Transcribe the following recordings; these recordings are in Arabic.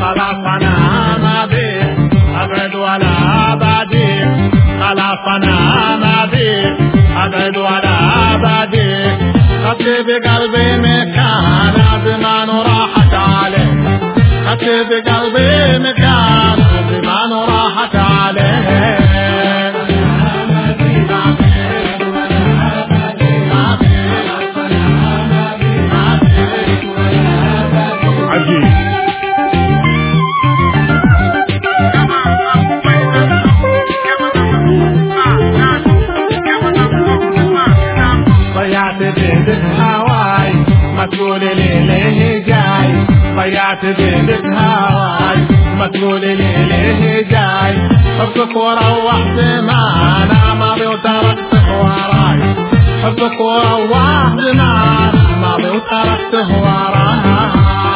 خلاص أنا ما بيك أبعد ولا بعديك خلاص أنا ما بيك أبعد ولا بعديك خدت بقلبي مكان زمان وراحت عليك خدت بقلبي مكان زمان وراحت عليك ضيعت بيدك هواي ما تقولي لي ليه جاي ضيعت بيدك هواي ما تقولي لي ليه جاي حبك وروحت معانا ماضي وتركته وراي حبك وروحت معانا ماضي وتركته وراي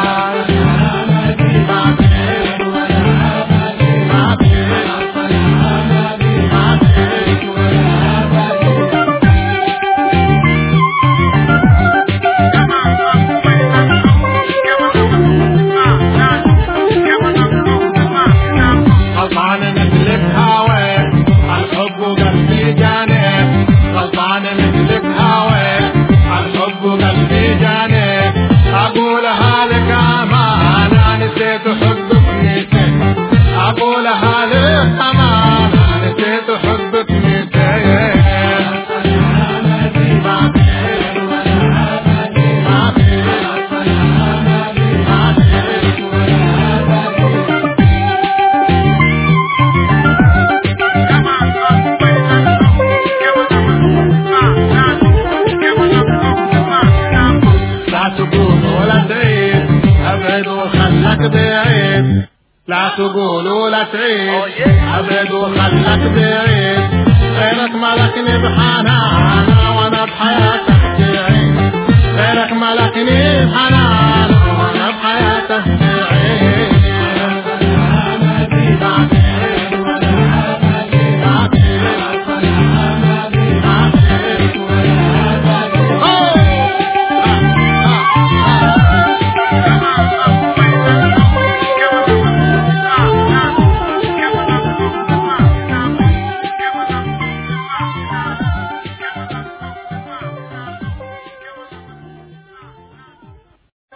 أقولها لك أمان نسيت حبك نسيت لا تقول ولا تعيد أبعد وخلك بعيد لا تقول ولا تعيد أبعد وخلك بعيد غيرك ملكني بحنانا وأنا بحياتك تعيد غيرك ملكني بحنانا